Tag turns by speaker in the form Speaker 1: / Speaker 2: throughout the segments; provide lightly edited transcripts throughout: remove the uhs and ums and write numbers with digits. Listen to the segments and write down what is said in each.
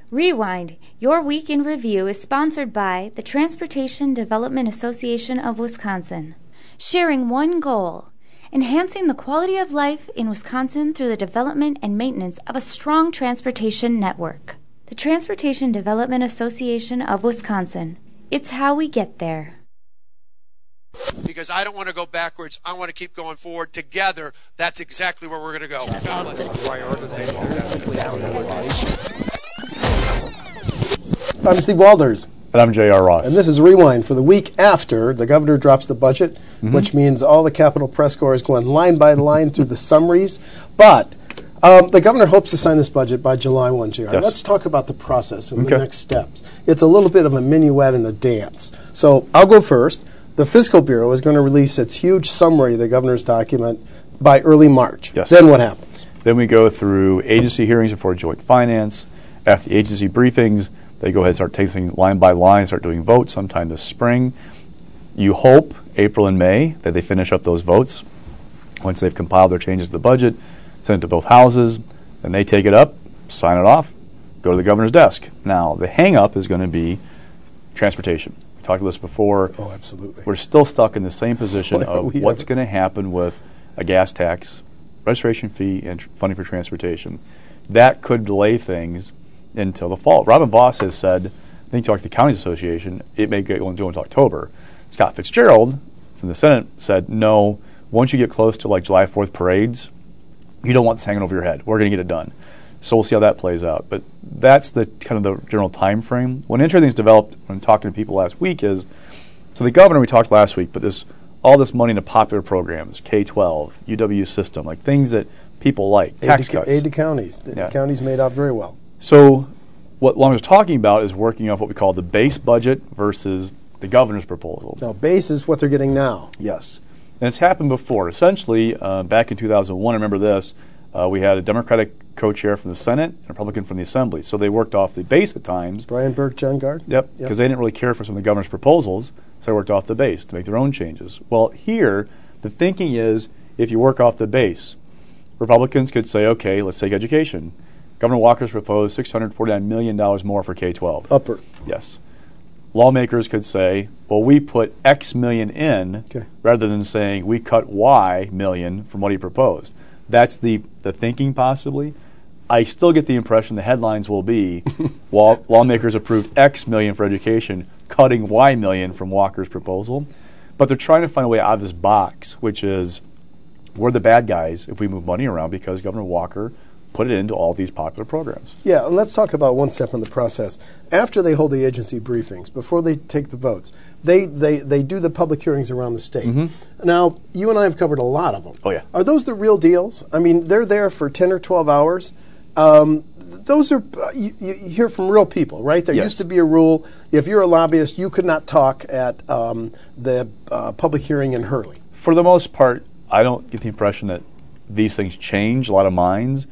Speaker 1: Rewind, your week in review, is sponsored by the Transportation Development Association of Wisconsin, sharing one goal: enhancing the quality of life in Wisconsin through the development and maintenance of a strong transportation network. The Transportation Development Association of Wisconsin. It's how we get there.
Speaker 2: Because I don't want to go backwards. I want to keep going forward. Together, that's exactly where we're going to go. God bless you.
Speaker 3: I'm Steve Walders.
Speaker 4: And I'm J.R. Ross.
Speaker 3: And this is Rewind for the week after the governor drops the budget, which means all the Capitol press corps is going line by line through the summaries. But the governor hopes to sign this budget by July 1, J.R.
Speaker 4: Yes.
Speaker 3: Let's talk about the process and the next steps. It's a little bit of a minuet and a dance. So I'll go first. The Fiscal Bureau is going to release its huge summary of the governor's document by early March.
Speaker 4: Yes.
Speaker 3: Then what happens?
Speaker 4: Then we go through agency hearings before Joint Finance. After the agency briefings, they go ahead and start taking line by line, start doing votes sometime this spring. You hope April and May that they finish up those votes. Once they've compiled their changes to the budget, send it to both houses, then they take it up, sign it off, go to the governor's desk. Now, the hang-up is going to be transportation. We talked about this before.
Speaker 3: Oh, absolutely.
Speaker 4: We're still stuck in the same position of what's going to happen with a gas tax, registration fee, and funding for transportation. That could delay things until the fall. Robin Voss has said, I think talked to the Counties Association, it may go into October. Scott Fitzgerald from the Senate said, no, once you get close to like July 4th parades, you don't want this hanging over your head. We're going to get it done. So we'll see how that plays out. But that's the kind of the general time frame. One interesting thing's developed when talking to people last week is, so the governor we talked last week, but all this money into popular programs, K-12, UW system, like things that people like, tax cuts.
Speaker 3: Aid to counties. The counties made out very well.
Speaker 4: So what Long was talking about is working off what we call the base budget versus the governor's proposal.
Speaker 3: Now, base is what they're getting now.
Speaker 4: Yes. And it's happened before. Essentially, back in 2001, I remember this, we had a Democratic co-chair from the Senate and a Republican from the Assembly. So they worked off the base at times.
Speaker 3: Brian Burke, John Gard?
Speaker 4: Yep, because they didn't really care for some of the governor's proposals, so they worked off the base to make their own changes. Well, here, the thinking is if you work off the base, Republicans could say, okay, let's take education. Governor Walker's proposed $649 million more for K-12.
Speaker 3: Upper.
Speaker 4: Yes. Lawmakers could say, well, we put X million in rather than saying we cut Y million from what he proposed. That's the thinking possibly. I still get the impression the headlines will be lawmakers approved X million for education, cutting Y million from Walker's proposal. But they're trying to find a way out of this box, which is we're the bad guys if we move money around because Governor Walker put it into all these popular programs.
Speaker 3: Yeah, and let's talk about one step in the process. After they hold the agency briefings, before they take the votes, they do the public hearings around the state. Now, you and I have covered a lot of them.
Speaker 4: Oh, yeah.
Speaker 3: Are those the real deals? I mean, they're there for 10 or 12 hours. Those are, you hear from real people, right? There used to be a rule, if you're a lobbyist, you could not talk at the public hearing in Hurley.
Speaker 4: For the most part, I don't get the impression that these things change a lot of minds.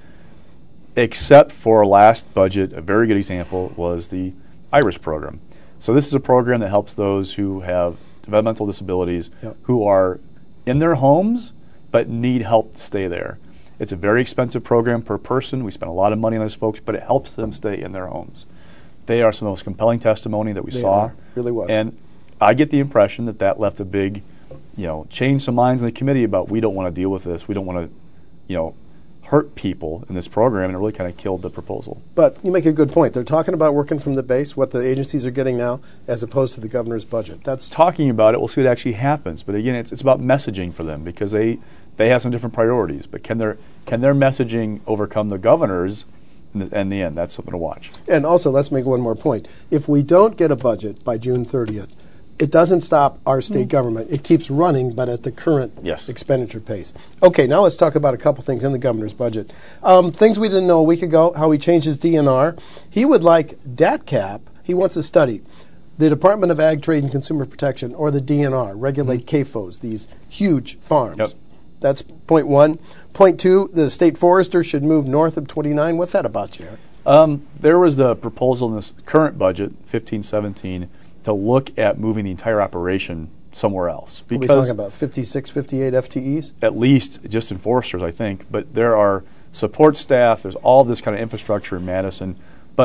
Speaker 4: Except for last budget, a very good example was the IRIS program. So this is a program that helps those who have developmental disabilities who are in their homes but need help to stay there. It's a very expensive program per person. We spend a lot of money on those folks, but it helps them stay in their homes. They are some of the most compelling testimony that we saw.
Speaker 3: Really was.
Speaker 4: And I get the impression that left a big, change some minds in the committee about we don't want to deal with this. We don't want to, hurt people in this program, and it really kind of killed the proposal.
Speaker 3: But you make a good point. They're talking about working from the base, what the agencies are getting now, as opposed to the governor's budget. That's
Speaker 4: talking about it. We'll see what actually happens. But again, it's about messaging for them because they have some different priorities. But can their messaging overcome the governor's in the end? That's something to watch.
Speaker 3: And also, let's make one more point. If we don't get a budget by June 30th, it doesn't stop our state government. It keeps running, but at the current expenditure pace. Okay, now let's talk about a couple things in the governor's budget. Things we didn't know a week ago, how he changed his DNR. He would like DATCAP. He wants to study the Department of Ag, Trade, and Consumer Protection, or the DNR, regulate CAFOs, these huge farms. That's point one. Point two, the state forester should move north of 29. What's that about, Jared?
Speaker 4: There was a proposal in this current budget, 15-17, to look at moving the entire operation somewhere else.
Speaker 3: Because are we talking about 56, 58 FTEs?
Speaker 4: At least, just in foresters, I think. But there are support staff. There's all this kind of infrastructure in Madison. But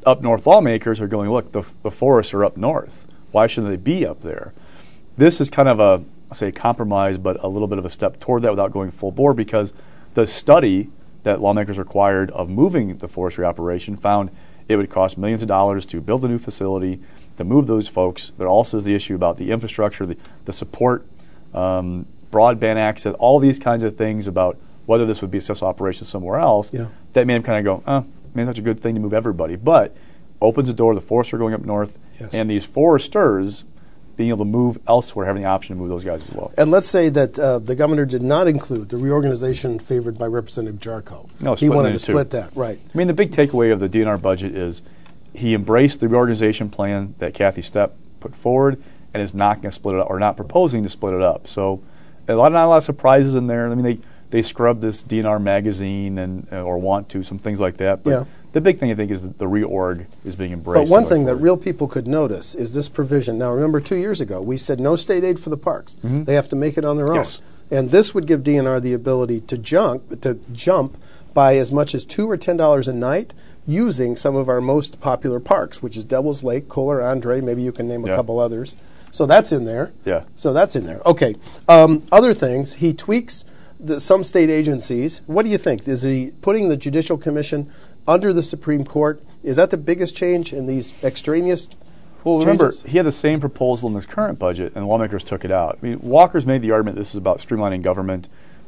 Speaker 4: up north lawmakers are going, look, the forests are up north. Why shouldn't they be up there? This is kind of a compromise, but a little bit of a step toward that without going full bore, because the study that lawmakers required of moving the forestry operation found it would cost millions of dollars to build a new facility, to move those folks. There also is the issue about the infrastructure, the support, broadband access, all these kinds of things about whether this would be a successful operation somewhere else. Yeah. That made him kind of go, maybe that's a good thing to move everybody. But opens the door, the forests are going up north, and these foresters being able to move elsewhere, having the option to move those guys as well.
Speaker 3: And let's say that the governor did not include the reorganization favored by Representative Jarko.
Speaker 4: No,
Speaker 3: he wanted to split that, right.
Speaker 4: I mean, the big takeaway of the DNR budget is he embraced the reorganization plan that Kathy Stepp put forward and is not going to split it up, or not proposing to split it up. So not a lot of surprises in there. I mean, they scrubbed this DNR magazine and or want to, some things like that. But the big thing, I think, is that the reorg is being embraced.
Speaker 3: But one thing that real people could notice is this provision. Now, remember 2 years ago, we said no state aid for the parks. Mm-hmm. They have to make it on their own. And this would give DNR the ability to jump by as much as $2 or $10 a night using some of our most popular parks, which is Devil's Lake, Kohler Andre, maybe you can name a couple others. So that's in there.
Speaker 4: Yeah.
Speaker 3: So that's in there. Okay. Other things, he tweaks some state agencies. What do you think? Is he putting the Judicial Commission under the Supreme Court? Is that the biggest change in these extraneous
Speaker 4: remember,
Speaker 3: changes?
Speaker 4: He had the same proposal in his current budget, and lawmakers took it out. I mean, Walker's made the argument this is about streamlining government.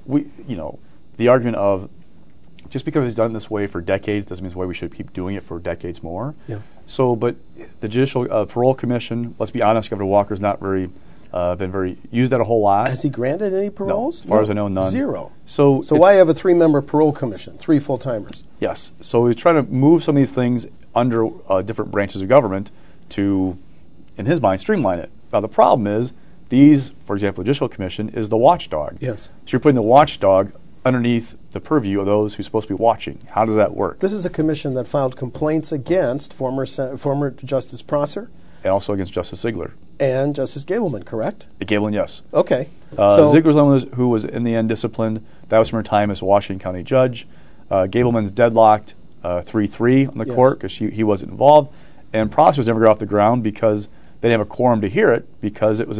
Speaker 4: The argument of just because he's done it this way for decades doesn't mean it's the way we should keep doing it for decades more. Yeah. So, but the Judicial Parole Commission, let's be honest, Governor Walker's not been very used that a whole lot.
Speaker 3: Has he granted any paroles?
Speaker 4: No, as far as I know, none.
Speaker 3: Zero. So why have a 3-member parole commission, 3 full-timers?
Speaker 4: Yes. So he's trying to move some of these things under different branches of government to, in his mind, streamline it. Now the problem is these, for example, the Judicial Commission is the watchdog.
Speaker 3: Yes.
Speaker 4: So you're putting the watchdog underneath the purview of those who's supposed to be watching. How does that work?
Speaker 3: This is a commission that filed complaints against former Justice Prosser.
Speaker 4: And also against Justice Ziegler.
Speaker 3: And Justice Gableman, correct?
Speaker 4: Gableman, yes.
Speaker 3: Okay.
Speaker 4: Ziegler's the one who was in the end disciplined. That was from her time as a Washington County judge. Gableman's deadlocked 3-3 on the court because he wasn't involved. And Prosser's never got off the ground because they didn't have a quorum to hear it because it was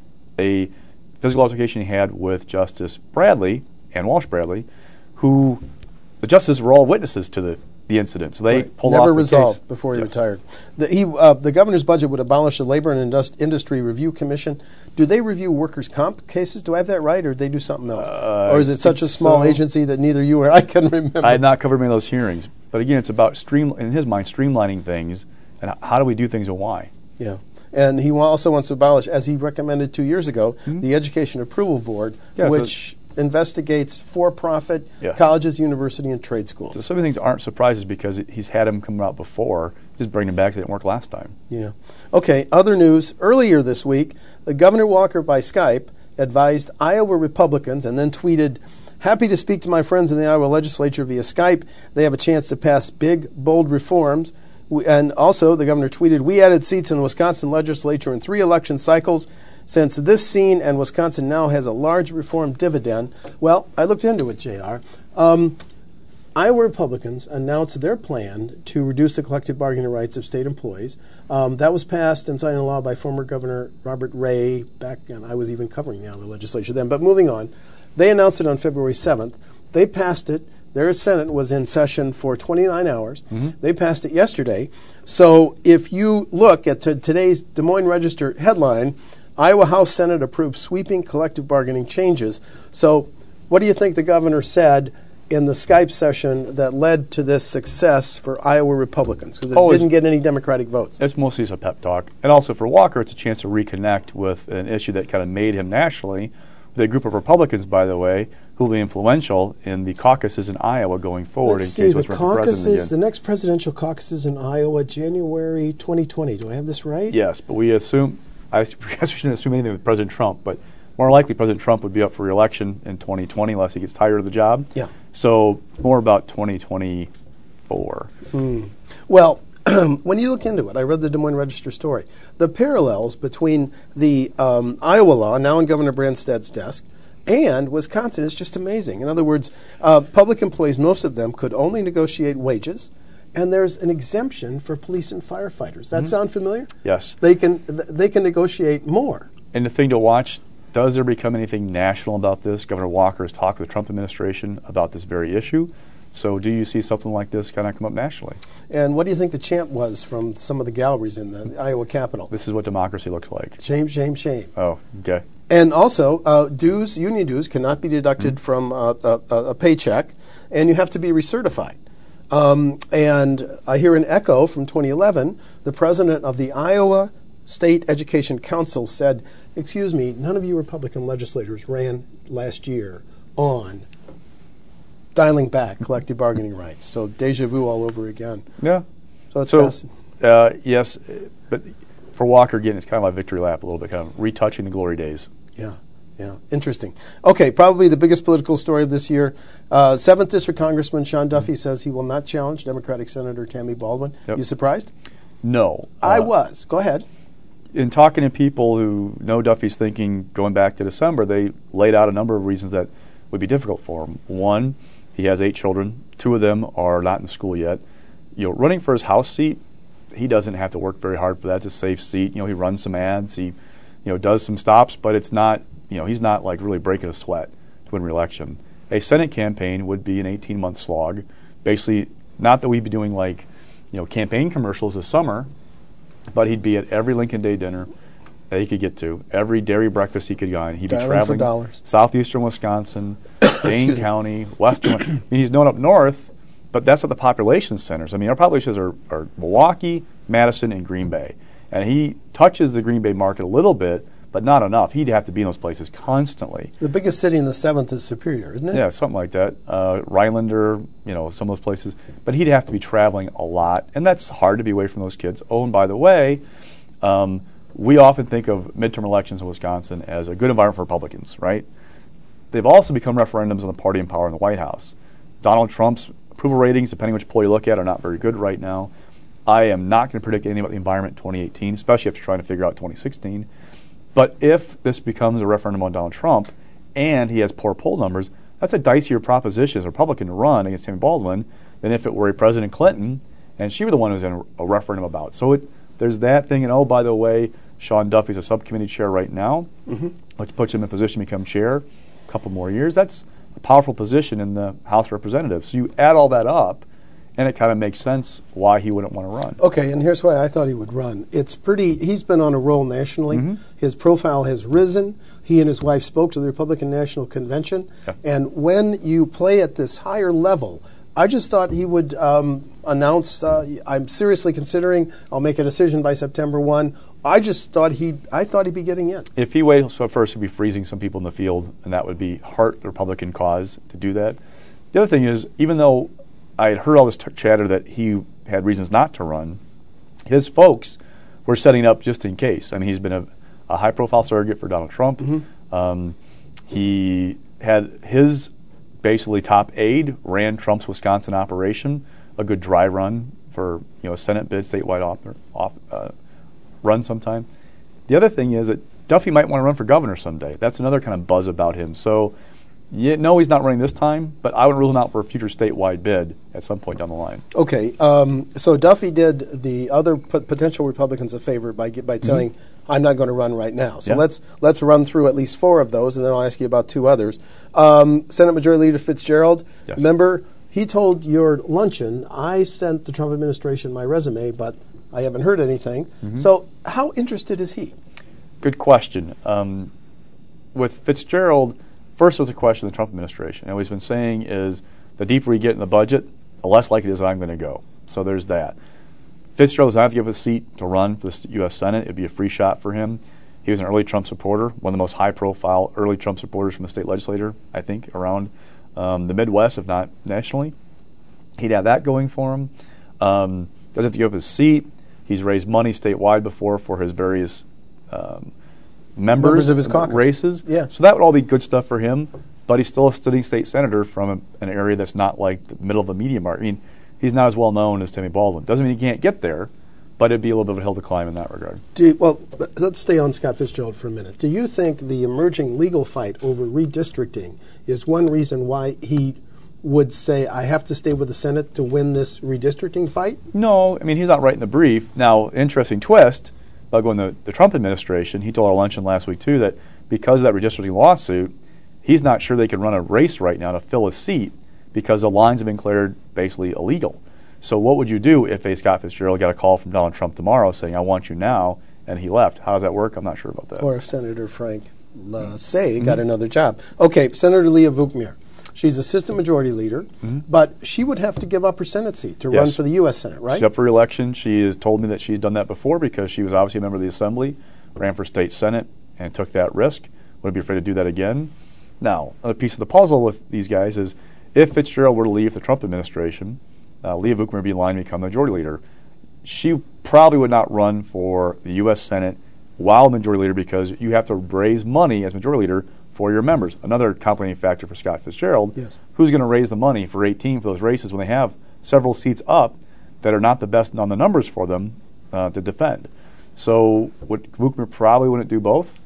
Speaker 4: a physical altercation he had with Justice Bradley and Walsh Bradley, who the justices were all witnesses to the incident. So they pulled off the case.
Speaker 3: Never resolved before he retired. The governor's budget would abolish the Labor and Industry Review Commission. Do they review workers' comp cases? Do I have that right, or do they do something else? Or is it such a small agency that neither you or I can remember?
Speaker 4: I had not covered many of those hearings. But again, it's about, in his mind, streamlining things and how do we do things and why.
Speaker 3: Yeah. And he also wants to abolish, as he recommended 2 years ago, the Education Approval Board, which investigates for-profit colleges, university, and trade schools.
Speaker 4: So some of the things aren't surprises because he's had them come out before. Just bring them back because it didn't work last time.
Speaker 3: Yeah. Okay, other news. Earlier this week, Governor Walker by Skype advised Iowa Republicans and then tweeted, "Happy to speak to my friends in the Iowa legislature via Skype. They have a chance to pass big, bold reforms." And also, the governor tweeted, "We added seats in the Wisconsin legislature in 3 election cycles. Since this scene and Wisconsin now has a large reform dividend." Well, I looked into it, JR. Iowa Republicans announced their plan to reduce the collective bargaining rights of state employees. That was passed and signed into law by former Governor Robert Ray back, and I was even covering the Iowa legislature then. But moving on, they announced it on February 7th. They passed it. Their Senate was in session for 29 hours. They passed it yesterday. So if you look at today's Des Moines Register headline, Iowa House Senate approves sweeping collective bargaining changes. So what do you think the governor said in the Skype session that led to this success for Iowa Republicans? Because it didn't get any Democratic votes.
Speaker 4: It's mostly a pep talk. And also for Walker, it's a chance to reconnect with an issue that kind of made him nationally. The group of Republicans, by the way, who will be influential in the caucuses in Iowa going forward.
Speaker 3: Let's see, the caucuses, the next presidential caucuses in Iowa, January 2020. Do I have this right?
Speaker 4: Yes, but we assume, I guess we shouldn't assume anything with President Trump, but more likely President Trump would be up for re-election in 2020 unless he gets tired of the job.
Speaker 3: Yeah.
Speaker 4: So more about 2024.
Speaker 3: Well, when you look into it, I read the Des Moines Register story. The parallels between the Iowa law, now in Governor Branstad's desk, and Wisconsin is just amazing. In other words, public employees, most of them, could only negotiate wages, and there's an exemption for police and firefighters. That sound familiar?
Speaker 4: Yes.
Speaker 3: They can negotiate more.
Speaker 4: And the thing to watch, does there become anything national about this? Governor Walker has talked with the Trump administration about this very issue. So do you see something like this kind of come up nationally?
Speaker 3: And what do you think the chant was from some of the galleries in the Iowa Capitol?
Speaker 4: This is what democracy looks like.
Speaker 3: Shame, shame, shame.
Speaker 4: Oh, okay.
Speaker 3: And also, union dues cannot be deducted from a paycheck, and you have to be recertified. And I hear an echo from 2011. The president of the Iowa State Education Council said, excuse me, none of you Republican legislators ran last year on dialing back collective bargaining rights. So deja vu all over again.
Speaker 4: Yeah.
Speaker 3: So it's
Speaker 4: yes, but for Walker, again, it's kind of like victory lap a little bit, kind of retouching the glory days.
Speaker 3: Yeah. Yeah, interesting. Okay, probably the biggest political story of this year. 7th District Congressman Sean Duffy says he will not challenge Democratic Senator Tammy Baldwin.
Speaker 4: Yep.
Speaker 3: You surprised?
Speaker 4: No.
Speaker 3: I was. Go ahead.
Speaker 4: In talking to people who know Duffy's thinking going back to December, they laid out a number of reasons that would be difficult for him. One, he has 8 children. 2 of them are not in school yet. Running for his House seat, he doesn't have to work very hard for that. It's a safe seat. He runs some ads. He, does some stops, but it's not, he's not like really breaking a sweat to win re-election. A Senate campaign would be an 18-month slog. Basically, not that we'd be doing like, campaign commercials this summer, but he'd be at every Lincoln Day dinner that he could get to, every dairy breakfast he could go on. He'd be traveling southeastern Wisconsin, Dane County, western. He's known up north, but that's at the population centers. Our populations are Milwaukee, Madison, and Green Bay. And he touches the Green Bay market a little bit, but not enough. He'd have to be in those places constantly.
Speaker 3: The biggest city in the 7th is Superior, isn't it?
Speaker 4: Yeah, something like that. Rylander, some of those places. But he'd have to be traveling a lot, and that's hard to be away from those kids. Oh, and by the way, we often think of midterm elections in Wisconsin as a good environment for Republicans, right? They've also become referendums on the party in power in the White House. Donald Trump's approval ratings, depending which poll you look at, are not very good right now. I am not going to predict anything about the environment in 2018, especially after trying to figure out 2016. But if this becomes a referendum on Donald Trump and he has poor poll numbers, that's a dicier proposition as a Republican to run against Tammy Baldwin than if it were a President Clinton and she were the one who was in a referendum about. So there's that thing. And oh, by the way, Sean Duffy's a subcommittee chair right now, which puts him in position to become chair a couple more years. That's a powerful position in the House of Representatives. So you add all that up, and it kind of makes sense why he wouldn't want to run.
Speaker 3: Okay, and here's why I thought he would run. He's been on a roll nationally. His profile has risen. He and his wife spoke to the Republican National Convention. Yeah. And when you play at this higher level, I just thought he would announce, I'm seriously considering, I'll make a decision by September 1. I thought he'd be getting in. If
Speaker 4: he waited so first, he'd be freezing some people in the field, and that would be hurt the Republican cause to do that. The other thing is, even though I had heard all this chatter that he had reasons not to run, his folks were setting up just in case. He's been a high-profile surrogate for Donald Trump. He had his basically top aide ran Trump's Wisconsin operation, a good dry run for a Senate bid, statewide run sometime. The other thing is that Duffy might want to run for governor someday. That's another kind of buzz about him. So, no, he's not running this time, but I would rule him out for a future statewide bid at some point down the line.
Speaker 3: Okay, so Duffy did the other potential Republicans a favor by telling, I'm not going to run right now. So let's run through at least 4 of those, and then I'll ask you about 2 others. Senate Majority Leader Fitzgerald, remember, he told your luncheon, I sent the Trump administration my resume, but I haven't heard anything. So how interested is he?
Speaker 4: Good question. With Fitzgerald, first was a question of the Trump administration. And what he's been saying is the deeper we get in the budget, the less likely it is that I'm going to go. So there's that. Fitzgerald does not have to give a seat to run for the U.S. Senate. It would be a free shot for him. He was an early Trump supporter, one of the most high-profile early Trump supporters from the state legislature, I think, around the Midwest, if not nationally. He'd have that going for him. Doesn't have to give up his seat. He's raised money statewide before for his various members
Speaker 3: of his caucus
Speaker 4: races.
Speaker 3: Yeah.
Speaker 4: So that would all be good stuff for him, but he's still a sitting state senator from an area that's not like the middle of the media market. He's not as well known as Tammy Baldwin. Doesn't mean he can't get there, but it'd be a little bit of a hill to climb in that regard.
Speaker 3: Let's stay on Scott Fitzgerald for a minute. Do you think the emerging legal fight over redistricting is one reason why he would say, I have to stay with the Senate to win this redistricting fight?
Speaker 4: No, I mean, he's not writing the brief. Now, interesting twist, they'll go in the Trump administration. He told our luncheon last week, too, that because of that redistricting lawsuit, he's not sure they can run a race right now to fill a seat because the lines have been declared basically illegal. So what would you do if a Scott Fitzgerald got a call from Donald Trump tomorrow saying, I want you now, and he left? How does that work? I'm not sure about that.
Speaker 3: Or if Senator Frank Lassay got another job. Okay, Senator Leah Vukmir. She's Assistant Majority Leader, but she would have to give up her Senate seat to run for the U.S. Senate, right?
Speaker 4: She's up for re-election. She has told me that she's done that before because she was obviously a member of the Assembly, ran for State Senate, and took that risk. Wouldn't be afraid to do that again. Now, another piece of the puzzle with these guys is if Fitzgerald were to leave the Trump administration, Leah Vukmir would be in line to become the Majority Leader. She probably would not run for the U.S. Senate while Majority Leader because you have to raise money as Majority Leader for your members. Another complicating factor for Scott Fitzgerald.
Speaker 3: Yes.
Speaker 4: Who's going to raise the money for 18 for those races when they have several seats up that are not the best on the numbers for them to defend? So Vukmir probably wouldn't do both.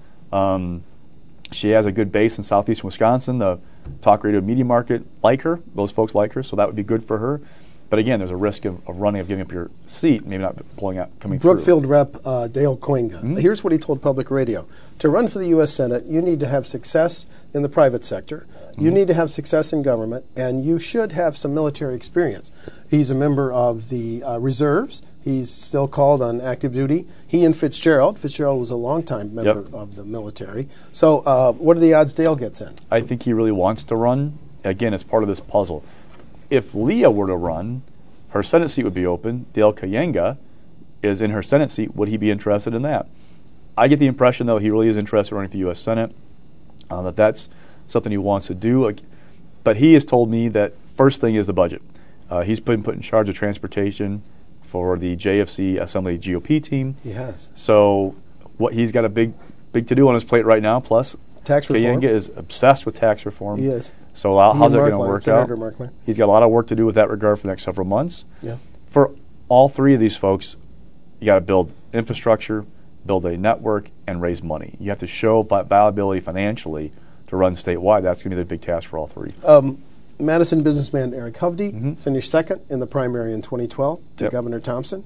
Speaker 4: She has a good base in southeastern Wisconsin. The talk radio media market like her. Those folks like her, so that would be good for her. But again, there's a risk of running, of giving up your seat, maybe not coming through.
Speaker 3: Brookfield Rep. Dale Koinga. Here's what he told Public Radio. To run for the U.S. Senate, you need to have success in the private sector. You need to have success in government, and you should have some military experience. He's a member of the reserves. He's still called on active duty. He and Fitzgerald was a longtime member of the military. So what are the odds Dale gets in?
Speaker 4: I think he really wants to run. Again, it's part of this puzzle. If Leah were to run, her Senate seat would be open. Dale Koyenga is in her Senate seat. Would he be interested in that? I get the impression, though, he really is interested in running for the U.S. Senate, that's something he wants to do. But he has told me that first thing is the budget. He's been put in charge of transportation for the JFC Assembly GOP team.
Speaker 3: He has.
Speaker 4: So he's got a big to-do on his plate right now, plus
Speaker 3: tax reform.
Speaker 4: Koyenga is obsessed with tax reform.
Speaker 3: He is.
Speaker 4: So how's that going to work out?
Speaker 3: Markler.
Speaker 4: He's got a lot of work to do with that regard for the next several months.
Speaker 3: Yeah.
Speaker 4: For all three of these folks, you got to build infrastructure, build a network, and raise money. You have to show viability financially to run statewide. That's going to be the big task for all three.
Speaker 3: Madison businessman Eric Hovde finished second in the primary in 2012 to Governor Thompson.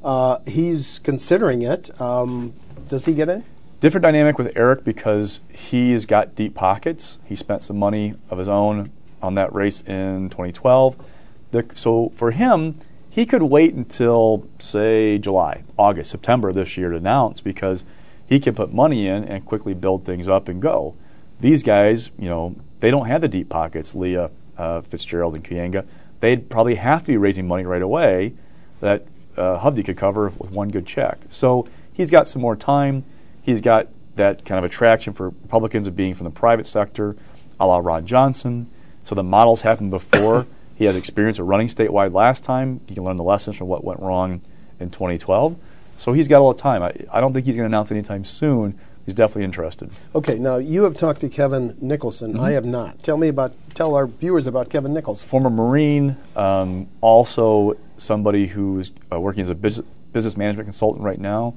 Speaker 3: He's considering it. Does he get in?
Speaker 4: Different dynamic with Eric because he's got deep pockets. He spent some money of his own on that race in 2012. So for him, he could wait until, say, July, August, September this year to announce because he can put money in and quickly build things up and go. These guys, they don't have the deep pockets, Leah, Fitzgerald, and Koyenga. They'd probably have to be raising money right away that Hovde could cover with one good check. So he's got some more time. He's got that kind of attraction for Republicans of being from the private sector, a la Ron Johnson. So the models happened before. He has experience of running statewide last time. He can learn the lessons from what went wrong in 2012. So he's got all the time. I don't think he's going to announce anytime soon. He's definitely interested.
Speaker 3: Okay, now you have talked to Kevin Nicholson. I have not. Tell our viewers about Kevin Nicholson.
Speaker 4: Former Marine, also somebody who's working as a business management consultant right now.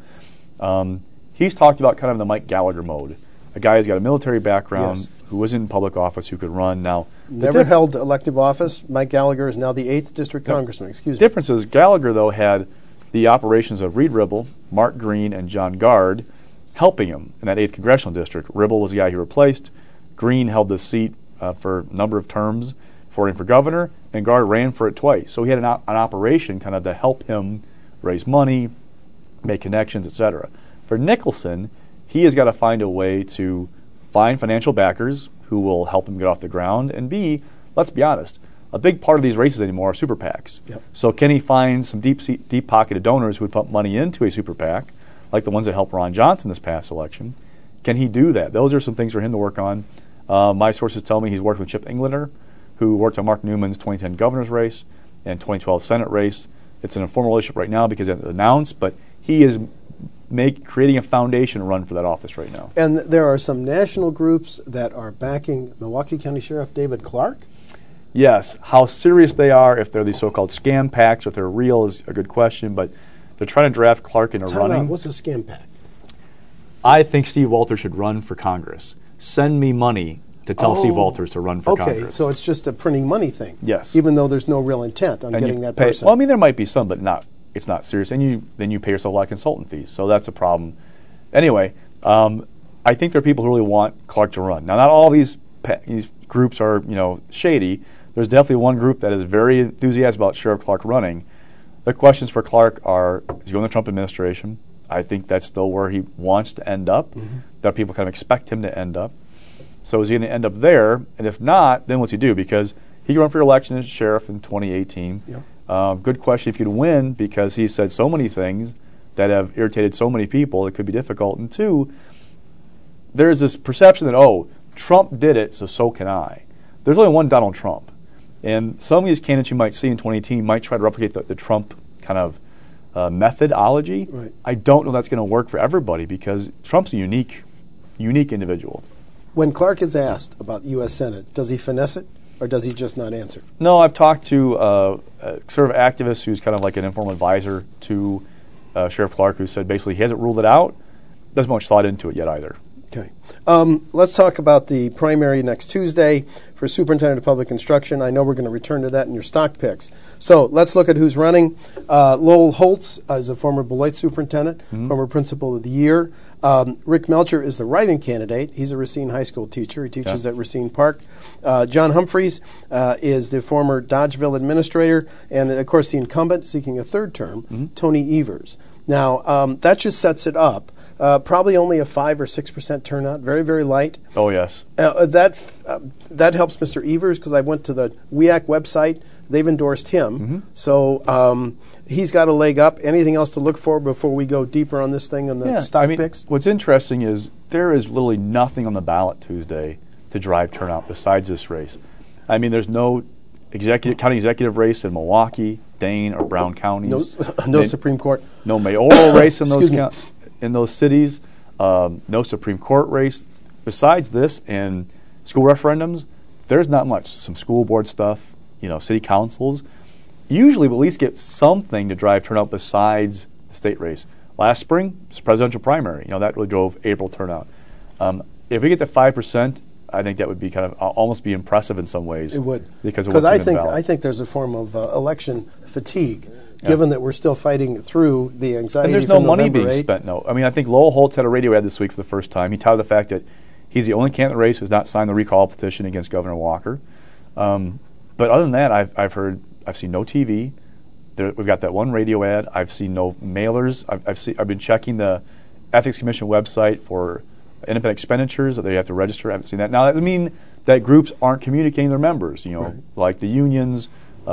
Speaker 4: He's talked about kind of the Mike Gallagher mode. A guy who's got a military background, who was in public office, who could run. Now,
Speaker 3: never held elective office. Mike Gallagher is now the 8th District Congressman. Excuse me.
Speaker 4: The difference is Gallagher, though, had the operations of Reed Ribble, Mark Green, and John Gard helping him in that 8th Congressional District. Ribble was the guy he replaced. Green held the seat for a number of terms for him for governor, and Gard ran for it twice. So he had an operation kind of to help him raise money, make connections, etc. For Nicholson, he has got to find a way to find financial backers who will help him get off the ground, and B, let's be honest, a big part of these races anymore are super PACs.
Speaker 3: Yep.
Speaker 4: So can he find some deep-pocketed donors who would pump money into a super PAC, like the ones that helped Ron Johnson this past election? Can he do that? Those are some things for him to work on. My sources tell me he's worked with Chip Englander, who worked on Mark Newman's 2010 governor's race and 2012 Senate race. It's an informal relationship right now because it's announced, but he is creating a foundation to run for that office right now.
Speaker 3: And there are some national groups that are backing Milwaukee County Sheriff David Clark?
Speaker 4: Yes. How serious they are, if they're these so-called scam PACs, if they're real, is a good question, but they're trying to draft Clark into running.
Speaker 3: What's a scam PAC?
Speaker 4: I think Steve Walter should run for Congress. Send me money. to tell Steve Walters to run for Congress.
Speaker 3: Okay, so it's just a printing money thing.
Speaker 4: Yes.
Speaker 3: Even though there's no real intent on getting that person.
Speaker 4: Well, I mean, there might be some, but it's not serious. And then you pay yourself a lot of consultant fees. So that's a problem. Anyway, I think there are people who really want Clark to run. Now, not all these groups are, shady. There's definitely one group that is very enthusiastic about Sheriff Clark running. The questions for Clark are, is he going to the Trump administration? I think that's still where he wants to end up. Mm-hmm. That people kind of expect him to end up. So is he going to end up there? And if not, then what's he do? Because he can run for election as sheriff in 2018. Yeah. Good question if he could win, because he said so many things that have irritated so many people, it could be difficult. And two, there's this perception that, Trump did it, so can I. There's only one Donald Trump. And some of these candidates you might see in 2018 might try to replicate the Trump kind of methodology.
Speaker 3: Right.
Speaker 4: I don't know that's going to work for everybody, because Trump's a unique individual.
Speaker 3: When Clark is asked about the U.S. Senate, does he finesse it, or does he just not answer?
Speaker 4: No, I've talked to a sort of activist who's kind of like an informal advisor to Sheriff Clark, who said basically he hasn't ruled it out, doesn't much thought into it yet either.
Speaker 3: Okay. Let's talk about the primary next Tuesday for Superintendent of Public Instruction. I know we're going to return to that in your stock picks. So let's look at who's running. Lowell Holtz is a former Beloit superintendent, former principal of the year. Rick Melcher is the write-in candidate. He's a Racine High School teacher. He teaches at Racine Park. John Humphreys is the former Dodgeville administrator, and of course the incumbent seeking a third term, Tony Evers. Now, that just sets it up. Probably only a 5 or 6% turnout, very, very light.
Speaker 4: Oh, yes.
Speaker 3: That helps Mr. Evers, because I went to the WEAC website. They've endorsed him. So he's got a leg up. Anything else to look for before we go deeper on this thing on the stock picks?
Speaker 4: What's interesting is there is literally nothing on the ballot Tuesday to drive turnout besides this race. I mean, there's no county executive race in Milwaukee, Dane, or Brown counties.
Speaker 3: No Supreme Court.
Speaker 4: No mayoral race in those cities. No Supreme Court race. Besides this and school referendums, there's not much. Some school board stuff, city councils. Usually we'll at least get something to drive turnout besides the state race. Last spring, it was presidential primary. That really drove April turnout. If we get to 5%, I think that would be kind of almost be impressive in some ways.
Speaker 3: It would,
Speaker 4: because
Speaker 3: I think there's a form of election fatigue, given that we're still fighting through the anxiety.
Speaker 4: And there's no money being spent. No, I mean, I think Lowell Holtz had a radio ad this week for the first time. He touted the fact that he's the only candidate in the race who's not signed the recall petition against Governor Walker. But other than that, I've seen no TV. We've got that one radio ad. I've seen no mailers. I've been checking the Ethics Commission website for independent expenditures that they have to register. I haven't seen that. Now, that doesn't mean that groups aren't communicating their members,
Speaker 3: right,
Speaker 4: like the unions,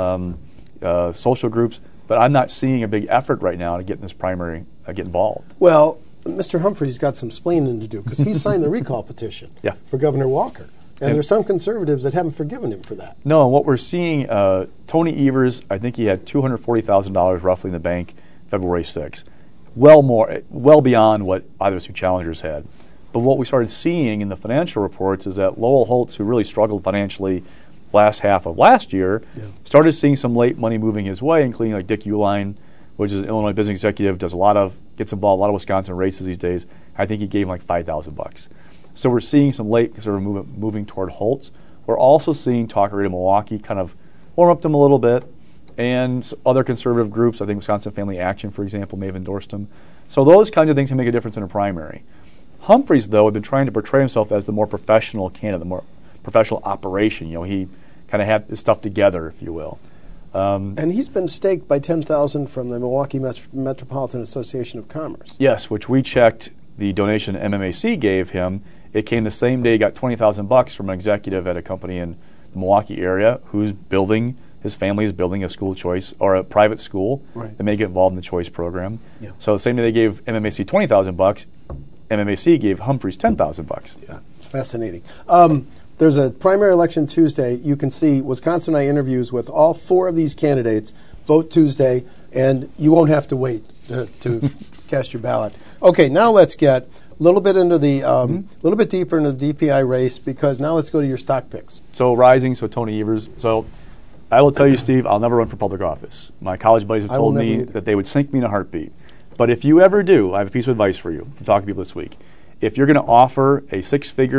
Speaker 4: social groups. But I'm not seeing a big effort right now to get in this primary, get involved.
Speaker 3: Well, Mr. Humphrey's got some splaining to do, because he signed the recall petition for Governor Walker. And there's some conservatives that haven't forgiven him for that.
Speaker 4: No, and what we're seeing, Tony Evers, I think he had $240,000 roughly in the bank February 6th. Well beyond what either of the two challengers had. But what we started seeing in the financial reports is that Lowell Holtz, who really struggled financially last half of last year, started seeing some late money moving his way, including like Dick Uihlein, which is an Illinois business executive, gets involved in a lot of Wisconsin races these days. I think he gave him like $5,000. So we're seeing some late sort of movement moving toward Holtz. We're also seeing Talk Radio Milwaukee kind of warm up to him a little bit, and other conservative groups, I think Wisconsin Family Action, for example, may have endorsed him. So those kinds of things can make a difference in a primary. Humphreys, though, had been trying to portray himself as the more professional candidate, the more professional operation. He kind of had his stuff together, if you will.
Speaker 3: And he's been staked by $10,000 from the Milwaukee Metropolitan Association of Commerce.
Speaker 4: Yes, which we checked the donation MMAC gave him. It came the same day he got $20,000 from an executive at a company in the Milwaukee area his family is building a school choice or a private school that may get involved in the choice program. Yeah. So the same day they gave MMAC $20,000, MMAC gave Humphreys $10,000.
Speaker 3: Yeah, it's fascinating. There's a primary election Tuesday. You can see Wisconsin Eye interviews with all 4 of these candidates. Vote Tuesday, and you won't have to wait to cast your ballot. Okay, now let's get a little bit into the little bit deeper into the DPI race, because now let's go to your stock picks.
Speaker 4: So Rising, so Tony Evers. So I will tell you, Steve, I'll never run for public office. My college buddies have told me that they would sink me in a heartbeat. But if you ever do, I have a piece of advice for you from talking to people this week. If you're going to offer a 6-figure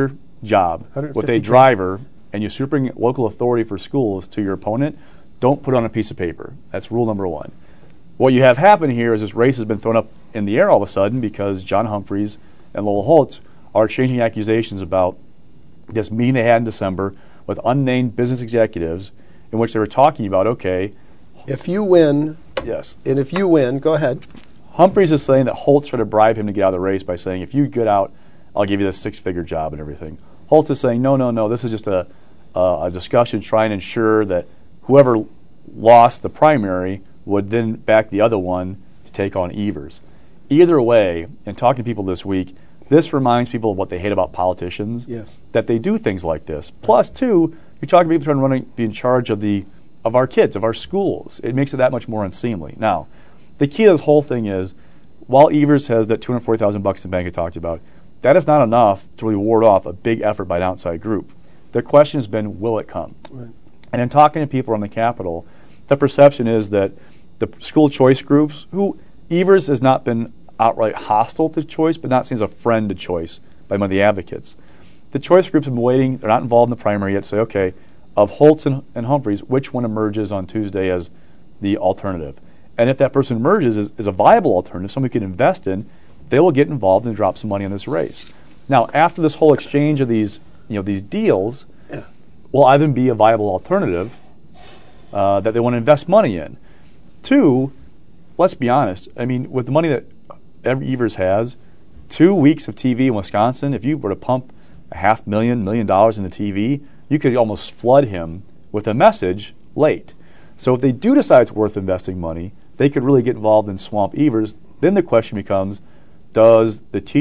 Speaker 4: job with a driver and you supering local authority for schools to your opponent, don't put it on a piece of paper. That's rule number one. What you have happened here is this race has been thrown up in the air all of a sudden because John Humphreys and Lowell Holtz are exchanging accusations about this meeting they had in December with unnamed business executives in which they were talking about, okay,
Speaker 3: if you win,
Speaker 4: yes,
Speaker 3: and if you win, go ahead.
Speaker 4: Humphreys is saying that Holtz tried to bribe him to get out of the race by saying, if you get out, I'll give you this six-figure job and everything. Holtz is saying, no, this is just a discussion trying to ensure that whoever lost the primary would then back the other one to take on Evers. Either way, in talking to people this week, this reminds people of what they hate about politicians,
Speaker 3: yes,
Speaker 4: that they do things like this. Plus, too, you're talking to people trying to be in charge of our kids, of our schools. It makes it that much more unseemly. Now, the key to this whole thing is, while Evers has that $240,000 in bank I talked about, that is not enough to really ward off a big effort by an outside group. The question has been, will it come?
Speaker 3: Right.
Speaker 4: And in talking to people on the Capitol, the perception is that the school choice groups, who Evers has not been outright hostile to choice, but not seen as a friend to choice by one of the advocates. The choice groups have been waiting. They're not involved in the primary yet to say, okay, of Holtz and Humphreys, which one emerges on Tuesday as the alternative? And if that person emerges as a viable alternative, somebody can invest in, they will get involved and drop some money in this race. Now, after this whole exchange of these deals, will either be a viable alternative that they want to invest money in. Two, let's be honest. I mean, with the money that Evers has, 2 weeks of TV in Wisconsin, if you were to pump $500,000 into TV, you could almost flood him with a message late. So if they do decide it's worth investing money, they could really get involved in swamp Evers. Then the question becomes, does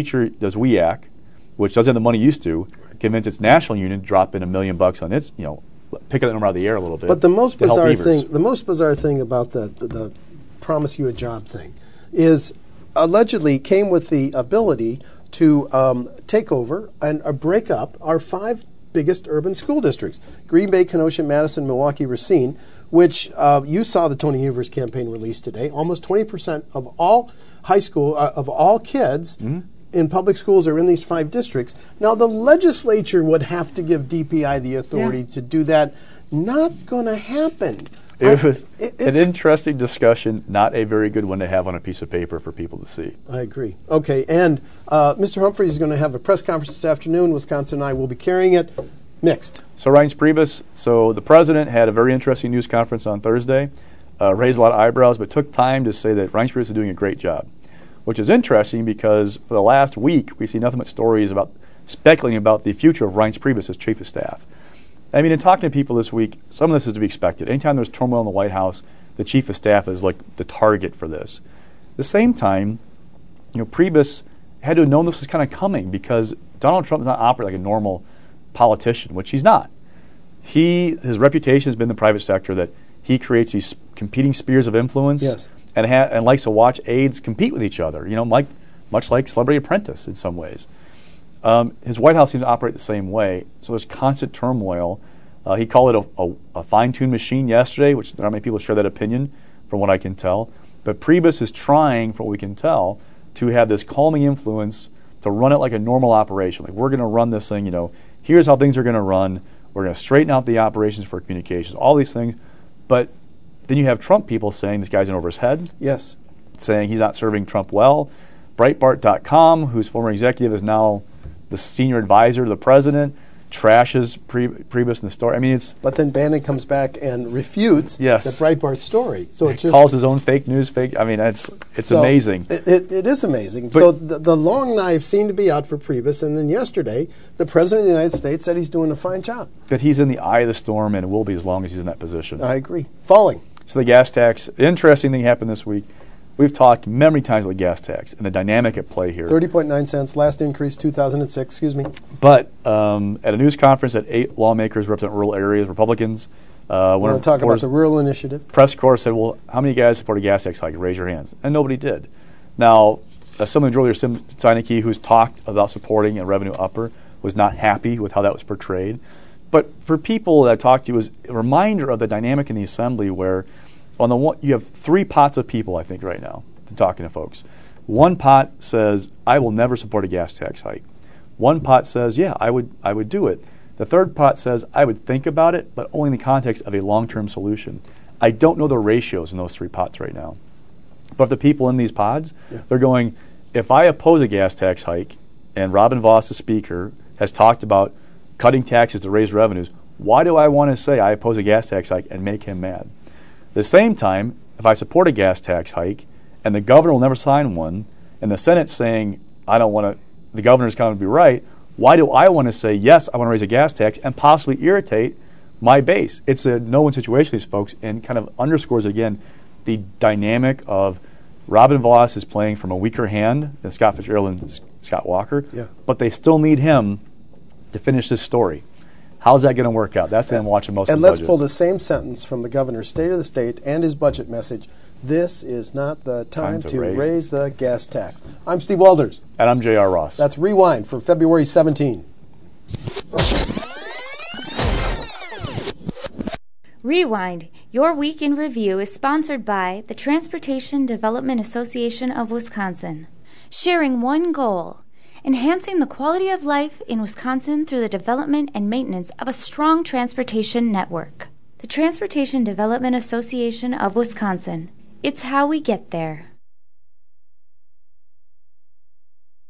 Speaker 4: WEAC, which doesn't have the money used to, convince its national union to drop in $1 million on its, pick that number out of the air a little bit?
Speaker 3: But the most bizarre thing about the promise you a job thing is allegedly came with the ability to take over and break up our 5 biggest urban school districts: Green Bay, Kenosha, Madison, Milwaukee, Racine, which you saw the Tony Evers campaign release today. Almost 20% of all high school, of all kids in public schools are in these 5 districts. Now, the legislature would have to give DPI the authority to do that. Not going to happen.
Speaker 4: It was an interesting discussion, not a very good one to have on a piece of paper for people to see.
Speaker 3: I agree. Okay, and Mr. Humphreys is going to have a press conference this afternoon. Wisconsin and I will be carrying it. Next.
Speaker 4: So Reince Priebus, the president had a very interesting news conference on Thursday, raised a lot of eyebrows, but took time to say that Reince Priebus is doing a great job, which is interesting because for the last week we see nothing but stories about speculating about the future of Reince Priebus as chief of staff. I mean, in talking to people this week, some of this is to be expected. Anytime there's turmoil in the White House, the chief of staff is like the target for this. At the same time, Priebus had to have known this was kind of coming because Donald Trump does not operate like a normal politician, which he's not. His reputation has been in the private sector that he creates these competing spheres of influence,
Speaker 3: yes,
Speaker 4: and likes to watch aides compete with each other. Much like Celebrity Apprentice in some ways. His White House seems to operate the same way, so there's constant turmoil. He called it a fine-tuned machine yesterday, which not many people share that opinion from what I can tell. But Priebus is trying, from what we can tell, to have this calming influence to run it like a normal operation. Like, we're going to run this thing, here's how things are going to run. We're going to straighten out the operations for communications, all these things. But then you have Trump people saying this guy's in over his head.
Speaker 3: Yes.
Speaker 4: Saying he's not serving Trump well. Breitbart.com, whose former executive is now the senior advisor to the president, trashes Priebus in the story. I mean,
Speaker 3: But then Bannon comes back and refutes the Breitbart story. So it
Speaker 4: calls his own fake news fake. I mean, it's amazing.
Speaker 3: It is amazing. But so the long knife seemed to be out for Priebus, and then yesterday the president of the United States said he's doing a fine job.
Speaker 4: But he's in the eye of the storm, and will be as long as he's in that position.
Speaker 3: I agree. Falling.
Speaker 4: So the gas tax. Interesting thing happened this week. We've talked many times about the gas tax and the dynamic at play here.
Speaker 3: 30.9 cents, last increase 2006, excuse me.
Speaker 4: But at a news conference that 8 lawmakers represent rural areas, Republicans.
Speaker 3: We're going to talk about the rural initiative.
Speaker 4: Press corps said, well, how many guys support a gas tax hike? Raise your hands. And nobody did. Now, someone earlier, Sim Seineke, who's talked about supporting a revenue upper, was not happy with how that was portrayed. But for people that I talked to, it was a reminder of the dynamic in the assembly where on the one, you have 3 pots of people, I think, right now, talking to folks. One pot says, I will never support a gas tax hike. One pot says, yeah, I would do it. The third pot says, I would think about it, but only in the context of a long-term solution. I don't know the ratios in those three pots right now. But the people in these pods, they're going, if I oppose a gas tax hike, and Robin Vos, the speaker, has talked about cutting taxes to raise revenues, why do I want to say I oppose a gas tax hike and make him mad? At the same time, if I support a gas tax hike, and the governor will never sign one, and the Senate's saying, I don't want to, the governor's going to be right, why do I want to say, yes, I want to raise a gas tax and possibly irritate my base? It's a no-win situation for these folks, and kind of underscores, again, the dynamic of Robin Vos is playing from a weaker hand than Scott Fitzgerald and Scott Walker, but they still need him to finish this story. How's that going to work out? That's the thing I'm watching most of the budget.
Speaker 3: And let's pull the same sentence from the governor's State of the State and his budget message. This is not the time to raise the gas tax. I'm Steve Walders.
Speaker 4: And I'm J.R. Ross.
Speaker 3: That's Rewind for February 17.
Speaker 1: Rewind, Your Week in Review is sponsored by the Transportation Development Association of Wisconsin. Sharing one goal, enhancing the quality of life in Wisconsin through the development and maintenance of a strong transportation network. The Transportation Development Association of Wisconsin. It's how we get there.